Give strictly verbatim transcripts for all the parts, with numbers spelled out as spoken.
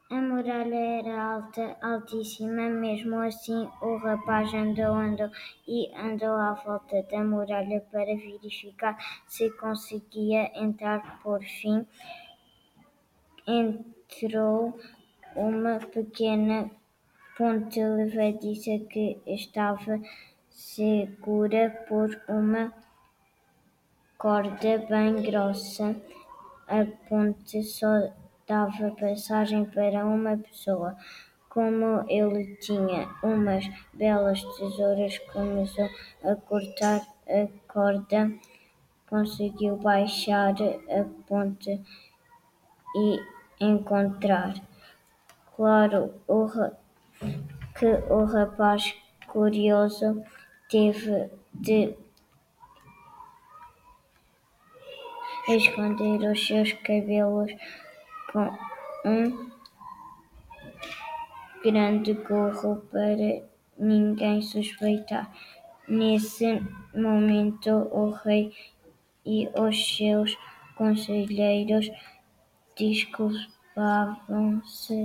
A muralha era alta, altíssima. Mesmo assim, o rapaz andou, andou e andou à volta da muralha para verificar se conseguia entrar. Por fim, entrou uma pequena ponte levadiça que estava segura por uma corda bem grossa. A ponte só dava passagem para uma pessoa. Como ele tinha umas belas tesouras, começou a cortar a corda, conseguiu baixar a ponte e encontrar. Claro o ra- que o rapaz curioso teve de esconder os seus cabelos com um grande gorro para ninguém suspeitar. Nesse momento, o rei e os seus conselheiros desculpavam-se,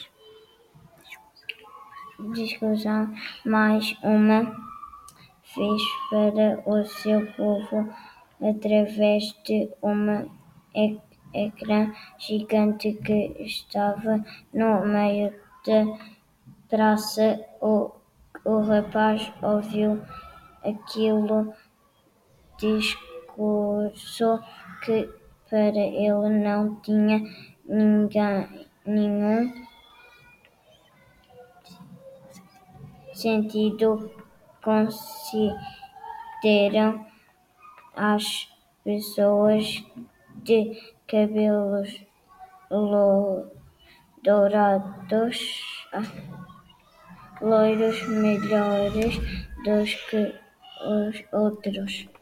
desculpavam mais uma vez para o seu povo através de um ecrã gigante que estava no meio da praça. O, o rapaz ouviu aquele discurso que para ele não tinha ninguém, nenhum sentido. Consideram as pessoas de cabelos lo- dourados, ah, loiros melhores do que os outros.